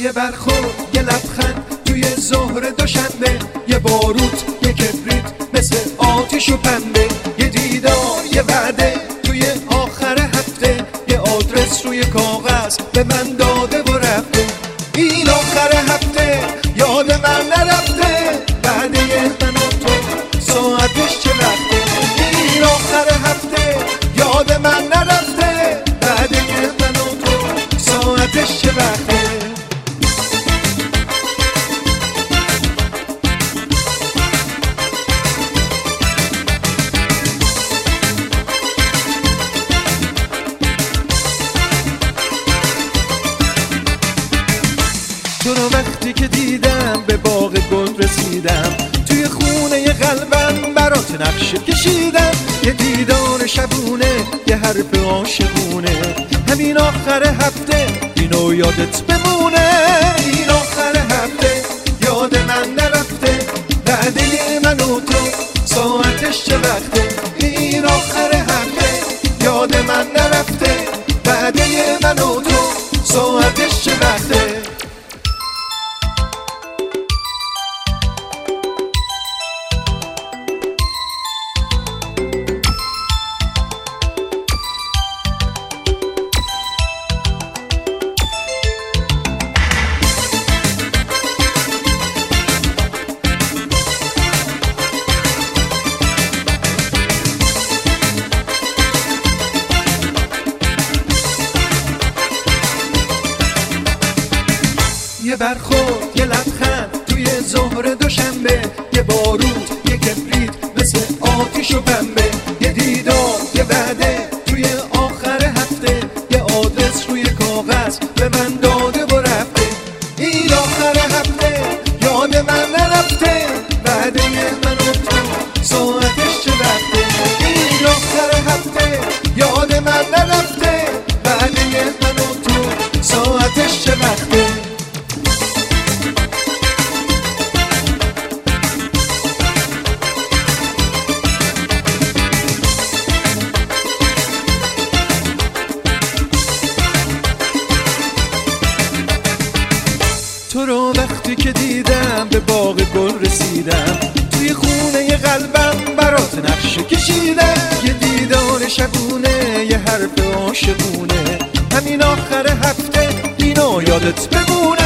یه برخورد یه لبخند توی ظهر دوشنبه، یه باروت یه کبریت مثل آتیش و پنبه، یه دیدار یه وعده توی آخر هفته، یه آدرس روی کاغذ به من داده و رفته. این آخر هفته یاد من نرفته، بعد من و تو ساعتش چه وقته. این آخر هفته یاد من نرفته، بعد من و تو ساعتش چه وقته. تو رو وقتی که دیدم به باغ گل رسیدم، توی خونه قلبم برات نقشه کشیدم. یه دیدار شبونه یه حرف عاشقونه، همین آخر هفته اینو یادت بمونه. این آخر هفته یاد من نرفته، بعد من و تو ساعتش چه وقته. این آخر هفته یاد من نرفته، بعد من و تو ساعتش چه وقته. یه برخورد یه لبخند توی ظهر دوشنبه، یه باروت یه کبریت مثل آتیش و پنبه، یه دیدار یه وعده توی آخر هفته، یه آدرس روی کاغذ به من داده و رفته. این آخر هفته یاد من نرفته، بعد من و تو ساعتش چه وقته. این آخر هفته یاد من نرفته، بعد من و تو ساعتش چه وقته. تو رو وقتی که دیدم به باغ گل رسیدم، توی خونه قلبم برات نقشه کشیدم. یه دیدار شبونه یه حرف عاشقونه، همین آخر هفته اینو یادت بمونه.